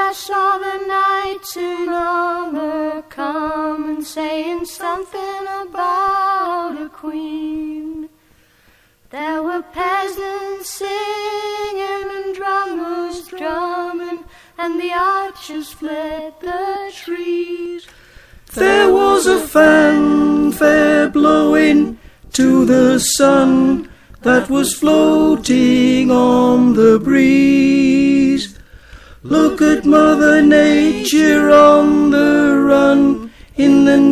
I saw the knights in armor come and saying something about a queen. There were peasants singing and drummers drumming, and the archers fled the trees. There was a fanfare blowing to the sun that was floating on the breeze. Look at Mother Nature on the run in the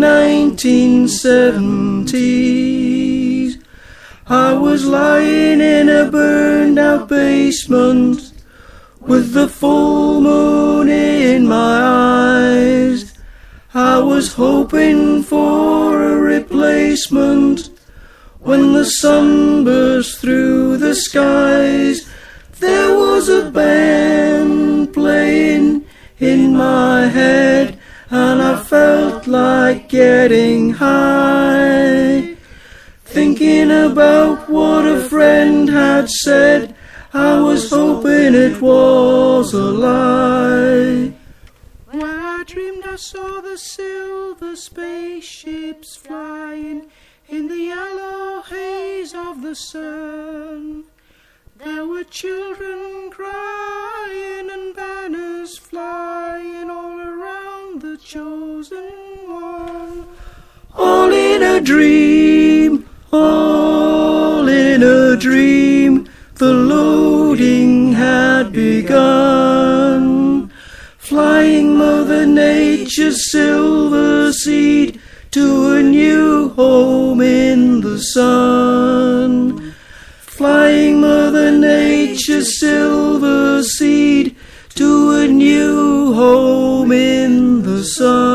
1970s. I was lying in a burned out basement with the full moon in my eyes. I was hoping for a replacement when the sun burst through the skies. There was a band playing in my head, and I felt like getting high, thinking about what a friend had said. I was hoping it was a lie. When I dreamed I saw the silver spaceships flying in the yellow haze of the sun. There were children crying and banners flying all around the chosen one. All in a dream, all in a dream, the loading had begun. Flying Mother Nature's silver seed to a new home in the sun. Flying Mother Nature's silver seed to a new home in the sun.